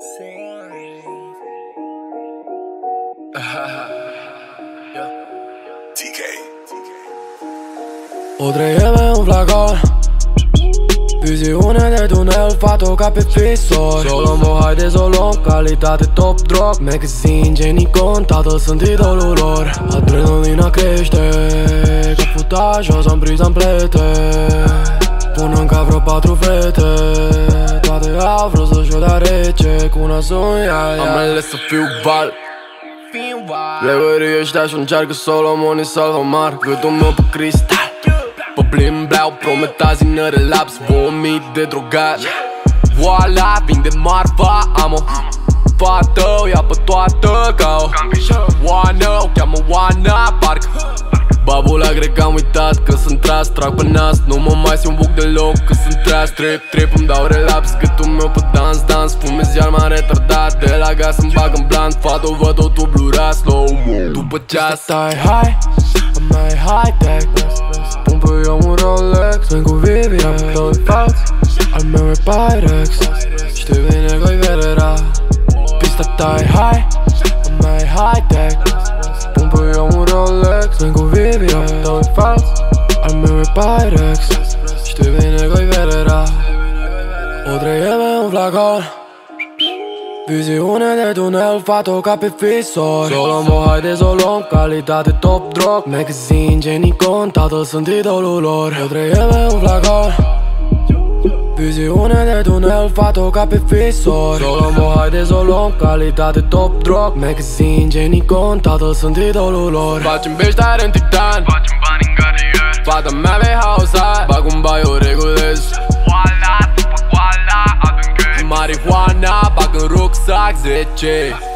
TK. O trăieme un flacon, viziune de tunel, fato ca pe fisor. Solo mo, haide să o luăm, calitate top drop. Magazine, Jenny Con, tatăl sunt idolul lor. Adrenalina crește, ca futa jos, am prins amplete. Pun în cap vreo 4 fete, toate au vrut să-și o dea rece. Cu una sunt Am ales să fiu val. Leverii ăștia și încearcă Solomon și Salvamar. Gâtul meu pe cristal, pe blim bleau, prometazii în relaps, vomit de drogat. Voila, vinde marfa, amo. Fată, o ia pe toată ca o Oana, o cheamă Oana, parcă Babula, cred că am uitat că sunt tras, trag pe nas. Nu mă mai simt buc deloc că sunt tras. Trip, îmi dau relaps, gâtul meu pe dans. Fumez iar m-am retardat, de la gas îmi bag în blunt. Fată-o văd totul blurat, slow-mo după ceas. Stai high, mai high-tech. Pun pe eu un Rolex, vin cu Vivian, doi falți, al meu e Pyrex. Știi bine că-i verera. Pista tai high, mai high-tech. Pun pe eu un Rolex, vin cu Vivian, doi falți, al meu e Pyrex. Știi bine că-i verera. O trăieme un flacon, viziune de tunel, fato ca pe fisor. Solo mo, haide să o luăm, calitate top drop. Magazine, Jenny Con, tatăl sunt idolul lor. O trăieme un flacon, viziune de tunel, fato ca pe fisor. Solo mo, haide să o luăm, calitate top drop. Magazine, Jenny Con, tatăl sunt idolul lor. Facem bești tare în titan, Facem bani în garier. fata mea pe house, bag un bai, o regulez. Voila, după goala, adânc. Marihuana, bag în rucsac 10.